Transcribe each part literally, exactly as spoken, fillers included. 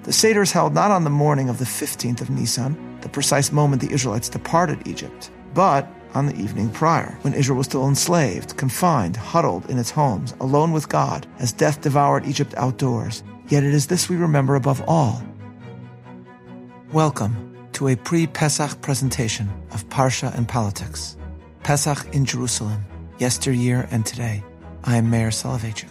The Seder is held not on the morning of the fifteenth of Nisan, the precise moment the Israelites departed Egypt, but on the evening prior, when Israel was still enslaved, confined, huddled in its homes, alone with God, as death devoured Egypt outdoors. Yet it is this we remember above all. Welcome to a pre-Pesach presentation of Parsha and Politics. Pesach in Jerusalem, yesteryear and today. I am Meir Soloveichik.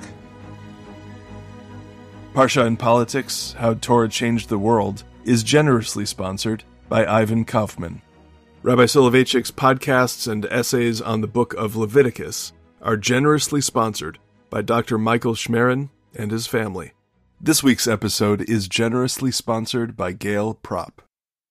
Parsha and Politics, How Torah Changed the World, is generously sponsored by Ivan Kaufman. Rabbi Soloveitchik's podcasts and essays on the book of Leviticus are generously sponsored by Doctor Michael Schmerin and his family. This week's episode is generously sponsored by Gail Prop.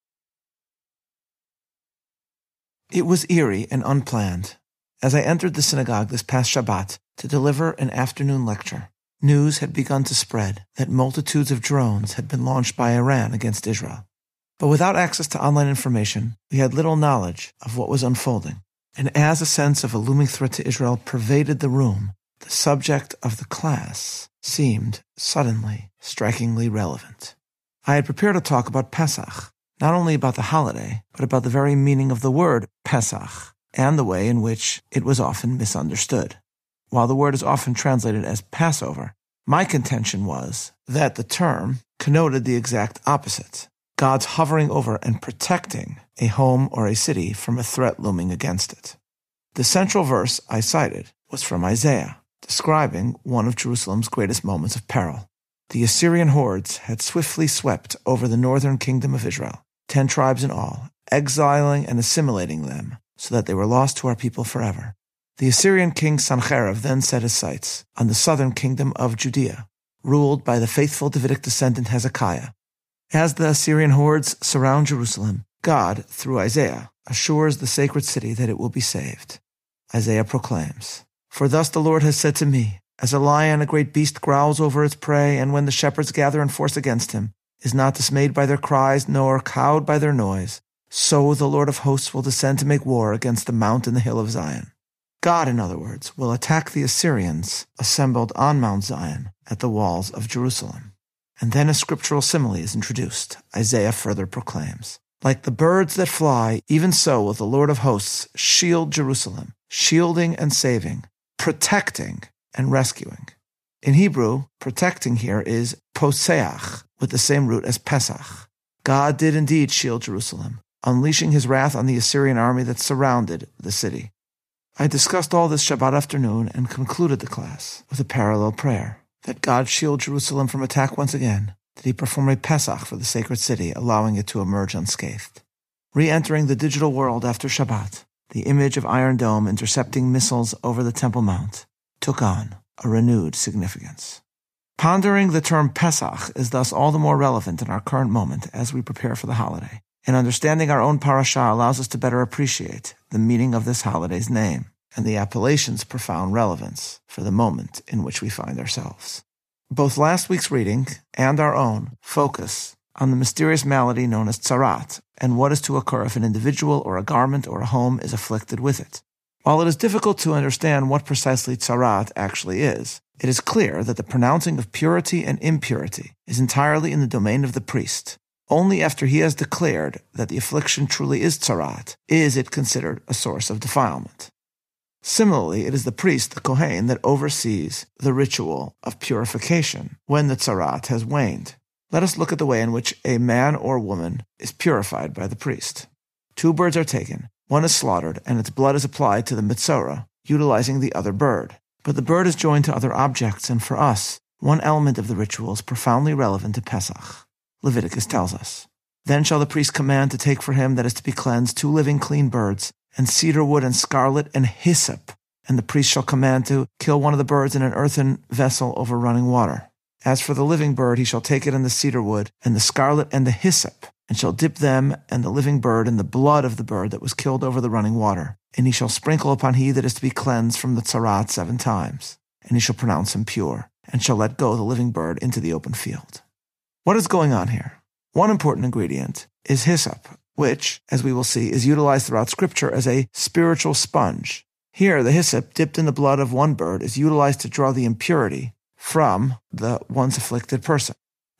It was eerie and unplanned. As I entered the synagogue this past Shabbat to deliver an afternoon lecture, news had begun to spread that multitudes of drones had been launched by Iran against Israel. But without access to online information, we had little knowledge of what was unfolding. And as a sense of a looming threat to Israel pervaded the room, the subject of the class seemed suddenly strikingly relevant. I had prepared a talk about Pesach, not only about the holiday, but about the very meaning of the word Pesach and the way in which it was often misunderstood. While the word is often translated as Passover, my contention was that the term connoted the exact opposite: God's hovering over and protecting a home or a city from a threat looming against it. The central verse I cited was from Isaiah, describing one of Jerusalem's greatest moments of peril. The Assyrian hordes had swiftly swept over the northern kingdom of Israel, ten tribes in all, exiling and assimilating them so that they were lost to our people forever. The Assyrian king Sancherib then set his sights on the southern kingdom of Judea, ruled by the faithful Davidic descendant Hezekiah. As the Assyrian hordes surround Jerusalem, God, through Isaiah, assures the sacred city that it will be saved. Isaiah proclaims, "For thus the Lord has said to me, as a lion, a great beast growls over its prey, and when the shepherds gather in force against him, is not dismayed by their cries, nor cowed by their noise, so the Lord of hosts will descend to make war against the mount and the hill of Zion." God, in other words, will attack the Assyrians assembled on Mount Zion at the walls of Jerusalem. And then a scriptural simile is introduced. Isaiah further proclaims, "Like the birds that fly, even so will the Lord of hosts shield Jerusalem, shielding and saving, protecting and rescuing." In Hebrew, protecting here is poseach, with the same root as Pesach. God did indeed shield Jerusalem, unleashing his wrath on the Assyrian army that surrounded the city. I discussed all this Shabbat afternoon and concluded the class with a parallel prayer, that God shield Jerusalem from attack once again, that he perform a Pesach for the sacred city, allowing it to emerge unscathed. Re-entering the digital world after Shabbat, the image of Iron Dome intercepting missiles over the Temple Mount took on a renewed significance. Pondering the term Pesach is thus all the more relevant in our current moment as we prepare for the holiday, and understanding our own parasha allows us to better appreciate the meaning of this holiday's name and the appellation's profound relevance for the moment in which we find ourselves. Both last week's reading and our own focus on the mysterious malady known as tzarat and what is to occur if an individual or a garment or a home is afflicted with it. While it is difficult to understand what precisely tzarat actually is, it is clear that the pronouncing of purity and impurity is entirely in the domain of the priest. Only after he has declared that the affliction truly is tzarat is it considered a source of defilement. Similarly, it is the priest, the Kohen, that oversees the ritual of purification when the tzarat has waned. Let us look at the way in which a man or woman is purified by the priest. Two birds are taken, one is slaughtered, and its blood is applied to the metzora, utilizing the other bird. But the bird is joined to other objects, and for us, one element of the ritual is profoundly relevant to Pesach. Leviticus tells us, "Then shall the priest command to take for him that is to be cleansed two living clean birds, and cedar wood and scarlet and hyssop, and the priest shall command to kill one of the birds in an earthen vessel over running water. As for the living bird, he shall take it in the cedar wood, and the scarlet and the hyssop, and shall dip them and the living bird in the blood of the bird that was killed over the running water. And he shall sprinkle upon he that is to be cleansed from the tzarat seven times, and he shall pronounce him pure, and shall let go the living bird into the open field." What is going on here? One important ingredient is hyssop, which, as we will see, is utilized throughout Scripture as a spiritual sponge. Here, the hyssop dipped in the blood of one bird is utilized to draw the impurity from the once afflicted person.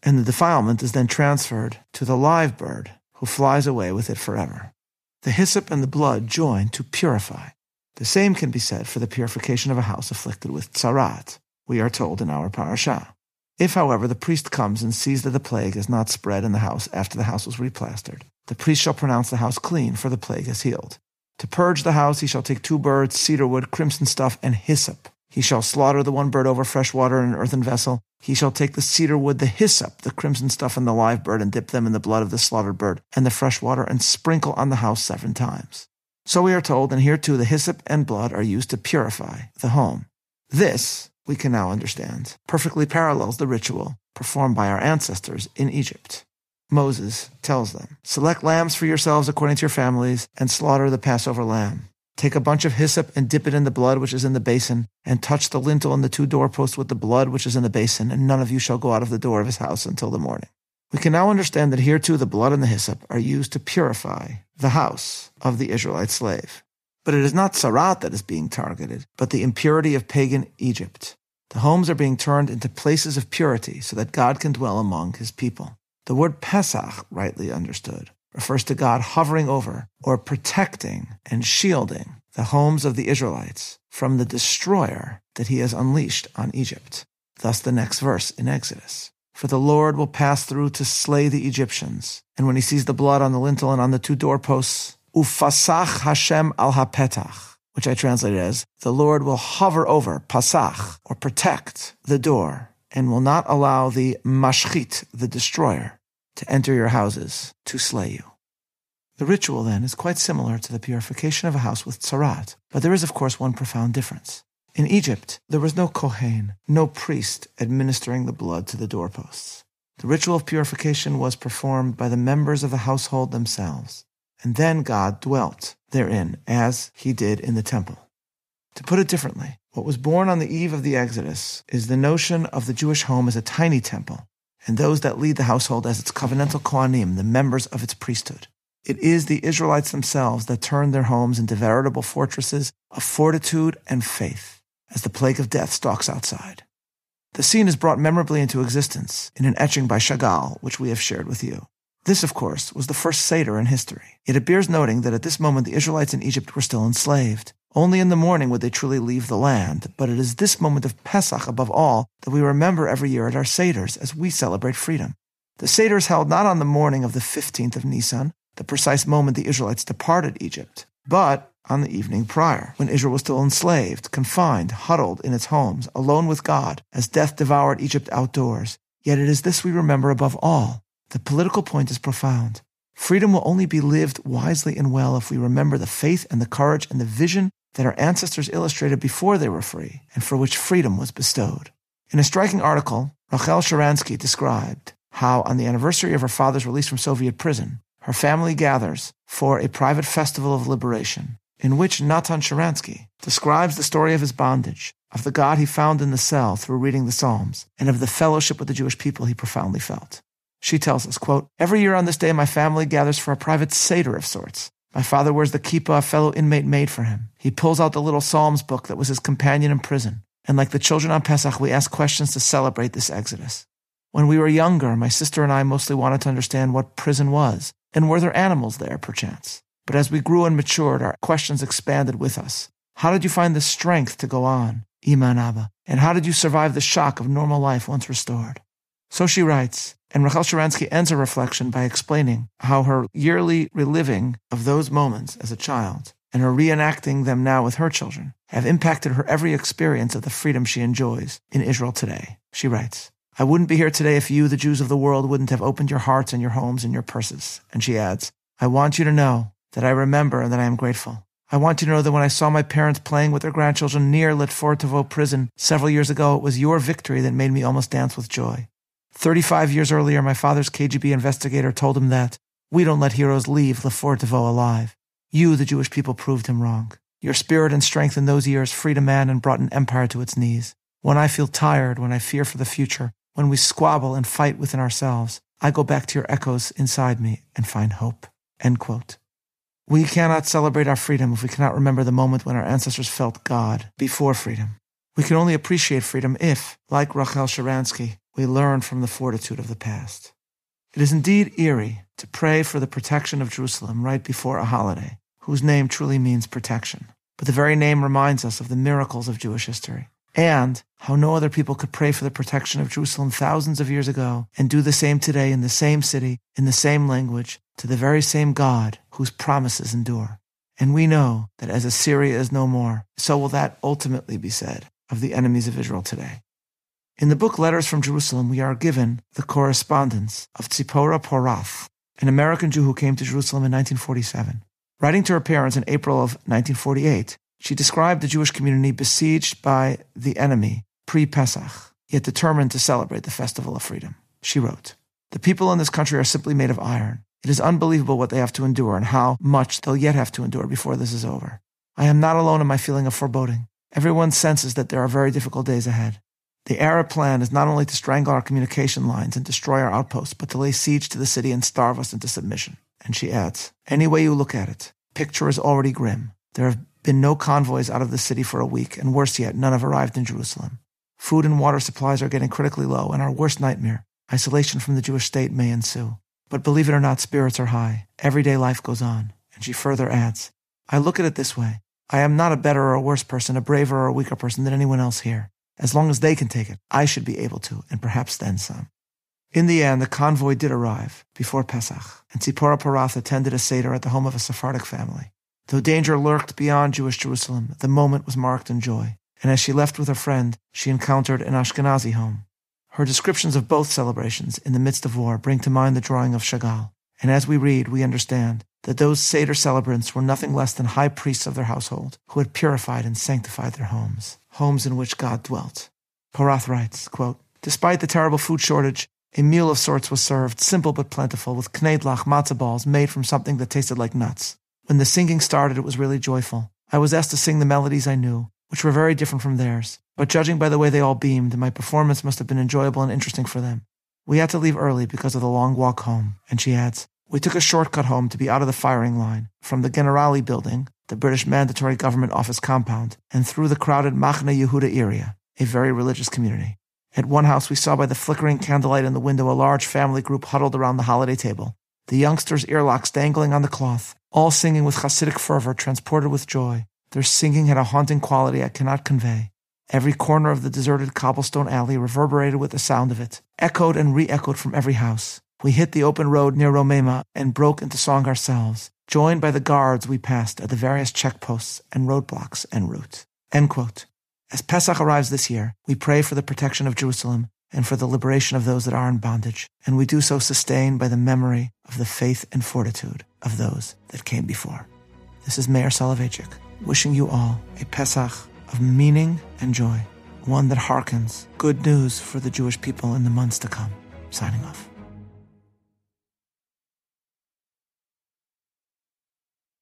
and the defilement is then transferred to the live bird, who flies away with it forever. The hyssop and the blood join to purify. The same can be said for the purification of a house afflicted with tzarat, we are told in our parashah. If, however, the priest comes and sees that the plague has not spread in the house after the house was replastered, the priest shall pronounce the house clean, for the plague has healed. To purge the house he shall take two birds, cedar wood, crimson stuff, and hyssop. He shall slaughter the one bird over fresh water in an earthen vessel. He shall take the cedar wood, the hyssop, the crimson stuff, and the live bird, and dip them in the blood of the slaughtered bird and the fresh water, and sprinkle on the house seven times. So we are told, and here too the hyssop and blood are used to purify the home. This, we can now understand, perfectly parallels the ritual performed by our ancestors in Egypt. Moses tells them, "Select lambs for yourselves according to your families, and slaughter the Passover lamb. Take a bunch of hyssop and dip it in the blood which is in the basin, and touch the lintel and the two doorposts with the blood which is in the basin, and none of you shall go out of the door of his house until the morning." We can now understand that here too the blood and the hyssop are used to purify the house of the Israelite slave. But it is not tzarat that is being targeted, but the impurity of pagan Egypt. The homes are being turned into places of purity so that God can dwell among his people. The word Pesach, rightly understood, refers to God hovering over or protecting and shielding the homes of the Israelites from the destroyer that he has unleashed on Egypt. Thus the next verse in Exodus. For the Lord will pass through to slay the Egyptians, and when he sees the blood on the lintel and on the two doorposts, Ufasach Hashem al hapetach, which I translated as, the Lord will hover over, pasach, or protect, the door, and will not allow the mashchit, the destroyer, to enter your houses to slay you. The ritual, then, is quite similar to the purification of a house with tzarat, but there is, of course, one profound difference. In Egypt, there was no kohen, no priest administering the blood to the doorposts. The ritual of purification was performed by the members of the household themselves, and then God dwelt therein, as he did in the temple. To put it differently, what was born on the eve of the Exodus is the notion of the Jewish home as a tiny temple, and those that lead the household as its covenantal kohanim, the members of its priesthood. It is the Israelites themselves that turned their homes into veritable fortresses of fortitude and faith, as the plague of death stalks outside. The scene is brought memorably into existence in an etching by Chagall, which we have shared with you. This, of course, was the first Seder in history. It bears noting that at this moment the Israelites in Egypt were still enslaved. Only in the morning would they truly leave the land, but it is this moment of Pesach, above all, that we remember every year at our Seders as we celebrate freedom. The Seder is held not on the morning of the fifteenth of Nisan, the precise moment the Israelites departed Egypt, but on the evening prior, when Israel was still enslaved, confined, huddled in its homes, alone with God, as death devoured Egypt outdoors. Yet it is this we remember above all. The political point is profound. Freedom will only be lived wisely and well if we remember the faith and the courage and the vision that our ancestors illustrated before they were free, and for which freedom was bestowed. In a striking article, Rachel Sharansky described how, on the anniversary of her father's release from Soviet prison, her family gathers for a private festival of liberation, in which Natan Sharansky describes the story of his bondage, of the God he found in the cell through reading the Psalms, and of the fellowship with the Jewish people he profoundly felt. She tells us, quote, "Every year on this day my family gathers for a private Seder of sorts. My father wears the kippah a fellow inmate made for him. He pulls out the little Psalms book that was his companion in prison. And like the children on Pesach, we ask questions to celebrate this exodus. When we were younger, my sister and I mostly wanted to understand what prison was, and were there animals there, perchance. But as we grew and matured, our questions expanded with us. How did you find the strength to go on, Ima and Abba? And how did you survive the shock of normal life once restored?" So she writes, and Rachel Sharansky ends her reflection by explaining how her yearly reliving of those moments as a child, and her reenacting them now with her children, have impacted her every experience of the freedom she enjoys in Israel today. She writes, "I wouldn't be here today if you, the Jews of the world, wouldn't have opened your hearts and your homes and your purses." And she adds, "I want you to know that I remember and that I am grateful. I want you to know that when I saw my parents playing with their grandchildren near Letfortovo prison several years ago, it was your victory that made me almost dance with joy. Thirty-five years earlier, my father's K G B investigator told him that we don't let heroes leave Lefortovo alive. You, the Jewish people, proved him wrong. Your spirit and strength in those years freed a man and brought an empire to its knees. When I feel tired, when I fear for the future, when we squabble and fight within ourselves, I go back to your echoes inside me and find hope." End quote. We cannot celebrate our freedom if we cannot remember the moment when our ancestors felt God before freedom. We can only appreciate freedom if, like Rachel Sharansky, we learn from the fortitude of the past. It is indeed eerie to pray for the protection of Jerusalem right before a holiday, whose name truly means protection. But the very name reminds us of the miracles of Jewish history, and how no other people could pray for the protection of Jerusalem thousands of years ago and do the same today in the same city, in the same language, to the very same God whose promises endure. And we know that as Assyria is no more, so will that ultimately be said of the enemies of Israel today. In the book Letters from Jerusalem, we are given the correspondence of Tzipora Porath, an American Jew who came to Jerusalem in nineteen forty-seven. Writing to her parents in April of nineteen forty-eight, she described the Jewish community besieged by the enemy pre-Pesach, yet determined to celebrate the Festival of Freedom. She wrote, "The people in this country are simply made of iron. It is unbelievable what they have to endure and how much they'll yet have to endure before this is over. I am not alone in my feeling of foreboding. Everyone senses that there are very difficult days ahead. The Arab plan is not only to strangle our communication lines and destroy our outposts, but to lay siege to the city and starve us into submission." And she adds, "Any way you look at it, picture is already grim. There have been no convoys out of the city for a week, and worse yet, none have arrived in Jerusalem. Food and water supplies are getting critically low, and our worst nightmare, isolation from the Jewish state, may ensue. But believe it or not, spirits are high. Everyday life goes on." And she further adds, "I look at it this way. I am not a better or a worse person, a braver or a weaker person than anyone else here. As long as they can take it, I should be able to, and perhaps then some." In the end, the convoy did arrive before Pesach, and Tzipora Porath attended a Seder at the home of a Sephardic family. Though danger lurked beyond Jewish Jerusalem, the moment was marked in joy, and as she left with her friend, she encountered an Ashkenazi home. Her descriptions of both celebrations in the midst of war bring to mind the drawing of Chagall, and as we read, we understand that those Seder celebrants were nothing less than high priests of their household, who had purified and sanctified their homes, homes in which God dwelt. Porath writes, quote, "Despite the terrible food shortage, a meal of sorts was served, simple but plentiful, with knedlach matzah balls made from something that tasted like nuts. When the singing started, it was really joyful. I was asked to sing the melodies I knew, which were very different from theirs, but judging by the way they all beamed, my performance must have been enjoyable and interesting for them. We had to leave early because of the long walk home." And she adds, "We took a shortcut home to be out of the firing line, from the Generali building, the British Mandatory Government Office compound, and through the crowded Machne Yehuda area, a very religious community. At one house, we saw by the flickering candlelight in the window a large family group huddled around the holiday table, the youngsters' earlocks dangling on the cloth, all singing with Hasidic fervor, transported with joy. Their singing had a haunting quality I cannot convey. Every corner of the deserted cobblestone alley reverberated with the sound of it, echoed and re-echoed from every house. We hit the open road near Romema and broke into song ourselves, joined by the guards we passed at the various checkposts and roadblocks en route." End quote. As Pesach arrives this year, we pray for the protection of Jerusalem and for the liberation of those that are in bondage, and we do so sustained by the memory of the faith and fortitude of those that came before. This is Meir Soloveichik, wishing you all a Pesach of meaning and joy, one that hearkens good news for the Jewish people in the months to come. Signing off.